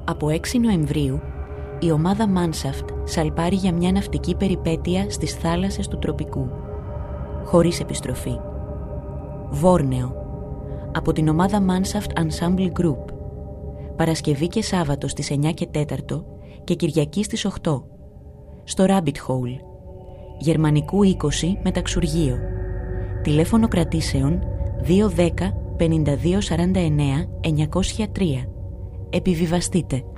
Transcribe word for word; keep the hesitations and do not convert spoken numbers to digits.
Από έξι Νοεμβρίου, η ομάδα Manshaft σαλπάρει για μια ναυτική περιπέτεια στις θάλασσες του τροπικού. Χωρίς επιστροφή. Βόρνεο. Από την ομάδα Manshaft Ensemble Group. Παρασκευή και Σάββατο στις εννιά και τέσσερα και Κυριακή στις οκτώ. Στο Rabbit Hole. Γερμανικού είκοσι Μεταξουργείο. Τηλέφωνο κρατήσεων δύο ένα μηδέν πέντε δύο τέσσερα εννέα εννιακόσια τρία. Επιβιβαστείτε.